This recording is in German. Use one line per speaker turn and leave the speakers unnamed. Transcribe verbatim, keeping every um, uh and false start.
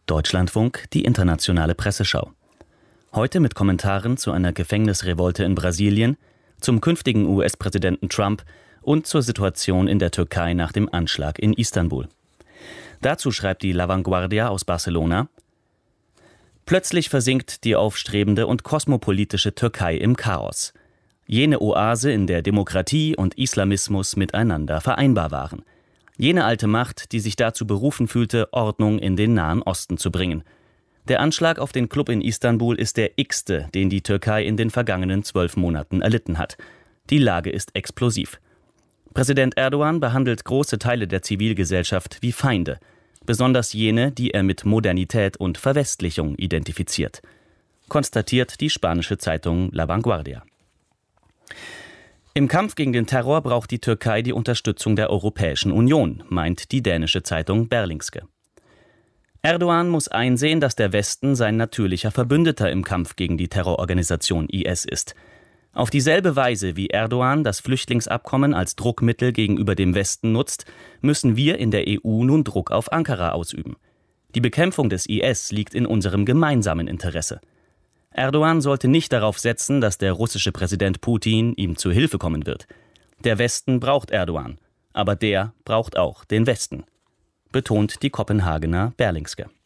Deutschlandfunk, die internationale Presseschau. Heute mit Kommentaren zu einer Gefängnisrevolte in Brasilien, zum künftigen U S-Präsidenten Trump und zur Situation in der Türkei nach dem Anschlag in Istanbul. Dazu schreibt die La Vanguardia aus Barcelona: Plötzlich versinkt die aufstrebende und kosmopolitische Türkei im Chaos. Jene Oase, in der Demokratie und Islamismus miteinander vereinbar waren. Jene alte Macht, die sich dazu berufen fühlte, Ordnung in den Nahen Osten zu bringen. Der Anschlag auf den Club in Istanbul ist der x-te, den die Türkei in den vergangenen zwölf Monaten erlitten hat. Die Lage ist explosiv. Präsident Erdogan behandelt große Teile der Zivilgesellschaft wie Feinde, besonders jene, die er mit Modernität und Verwestlichung identifiziert, konstatiert die spanische Zeitung La Vanguardia. Im Kampf gegen den Terror braucht die Türkei die Unterstützung der Europäischen Union, meint die dänische Zeitung Berlingske. Erdogan muss einsehen, dass der Westen sein natürlicher Verbündeter im Kampf gegen die Terrororganisation I S ist. Auf dieselbe Weise, wie Erdogan das Flüchtlingsabkommen als Druckmittel gegenüber dem Westen nutzt, müssen wir in der E U nun Druck auf Ankara ausüben. Die Bekämpfung des I S liegt in unserem gemeinsamen Interesse. Erdogan sollte nicht darauf setzen, dass der russische Präsident Putin ihm zu Hilfe kommen wird. Der Westen braucht Erdogan, aber der braucht auch den Westen, betont die Kopenhagener Berlingske.